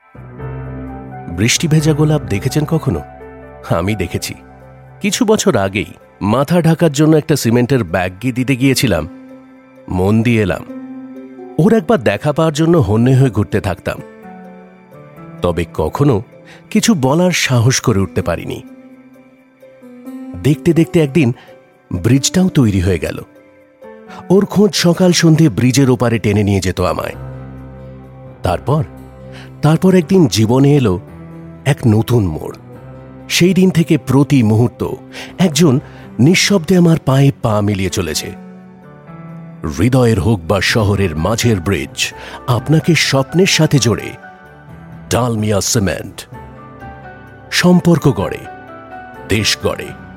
বৃষ্টি ভেজা গোলাপ দেখেছেন কখনো? আমি দেখেছি। কিছু বছর আগেই মাথা ঢাকার জন্য একটা সিমেন্টের ব্যাগ দিতে গিয়েছিলাম। মন দিয়ে এলাম। ওর একবার দেখা পাওয়ার জন্য হন্যে হয়ে ঘুরতে থাকতাম, তবে কখনো কিছু বলার সাহস করে উঠতে পারিনি। দেখতে দেখতে একদিন ব্রিজটাও তৈরি হয়ে গেল। ওর খোঁজ সকাল সন্ধে ব্রিজের ওপারে টেনে নিয়ে যেত আমায়। তারপর একদিন জীবনে এলো এক নতুন মোড়। সেই দিন থেকে প্রতি মুহূর্ত একজন নিঃশব্দে আমার পায়ে পা মিলিয়ে চলেছে। হৃদয়ের হোক বা শহরের মাঝের ব্রিজ, আপনাকে স্বপ্নের সাথে জোড়ে ডালমিয়া সিমেন্ট। সম্পর্ক গড়ে, দেশ গড়ে।